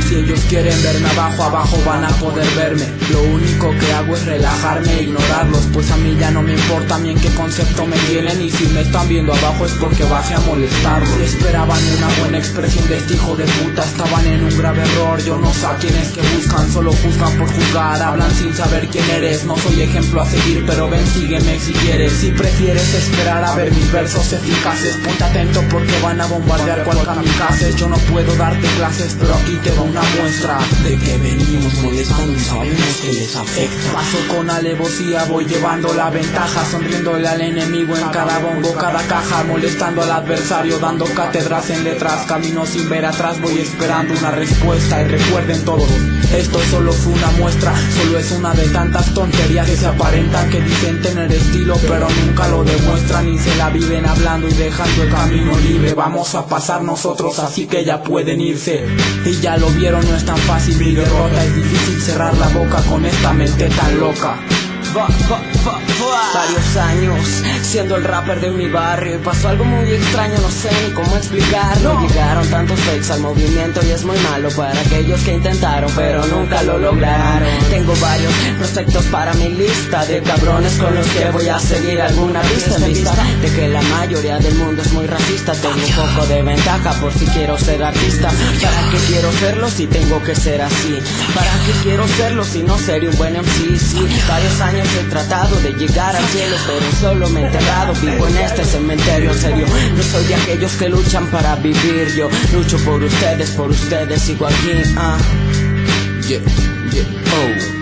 Si ellos quieren verme abajo, abajo van a poder verme. Lo único que hago es relajarme e ignorarlos, pues a mí ya no me importa bien qué concepto me tienen. Y si me están viendo abajo es porque bajé a molestarlos. Si esperaban una buena expresión de este hijo de puta, estaban en un grave error. Yo no sé a quienes que buscan, solo juzgan por juzgar. Hablan sin saber quién eres, no soy ejemplo a seguir, pero ven, sígueme si quieres. Si prefieres esperar a ver mis versos eficaces, ponte atento porque van a bombardear cual kamikazes. Yo no puedo darte clases, pero aquí te va una muestra de que venimos molestando y sabemos que les afecta. Paso con alevosía, voy llevando la ventaja, sonriéndole al enemigo en cada bombo, cada caja, molestando al adversario, dando cátedras en letras. Camino sin ver atrás, voy esperando una respuesta. Y recuerden todos, esto solo fue una muestra, solo es una de tantas tonterías que se aparentan que dicen tener estilo, pero nunca lo demuestran y se la viven hablando y dejando el camino libre. Vamos a pasar nosotros, así que ya pueden irse. Y ya lo vieron, no es tan fácil mi derrota, es difícil cerrar la boca con esta mente tan loca. Varios años siendo el rapper de mi barrio y pasó algo muy extraño, no sé ni cómo explicarlo. Llegaron tantos fakes al movimiento y es muy malo para aquellos que intentaron pero nunca lo lograron. Tengo varios prospectos para mi lista de cabrones con los que voy a seguir alguna pista, en vista de que la mayoría del mundo es muy racista. Tengo un poco de ventaja por si quiero ser artista. ¿Para qué quiero serlo si tengo que ser así? ¿Para qué quiero serlo si no seré un buen MC? Sí, varios años he tratado de llegar al cielo, pero solo me he enterrado. Vivo en este cementerio, en serio. No soy de aquellos que luchan para vivir. Yo lucho por ustedes, sigo aquí. Yeah, yeah,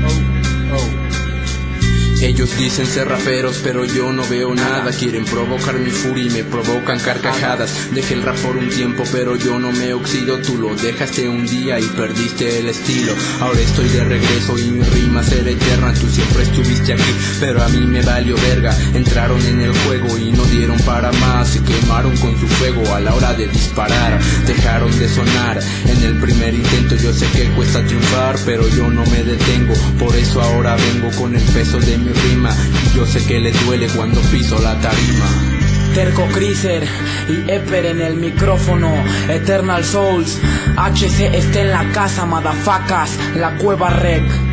Ellos dicen ser raperos, pero yo no veo nada. Quieren provocar mi furia y me provocan carcajadas. Dejé el rap por un tiempo, pero yo no me oxido. Tú lo dejaste un día y perdiste el estilo. Ahora estoy de regreso y mi rima será eterna. Tú siempre estuviste aquí, pero a mí me valió verga. Entraron en el juego y no dieron para más. Se quemaron con su fuego a la hora de disparar. Dejaron de sonar en el primer intento. Yo sé que cuesta triunfar, pero yo no me detengo. Por eso ahora vengo con el peso de mi rima, y yo sé que les duele cuando piso la tarima. Terco Criser y Eper en el micrófono, Eternal Souls, HC está en la casa, madafacas, la Cueva Rec.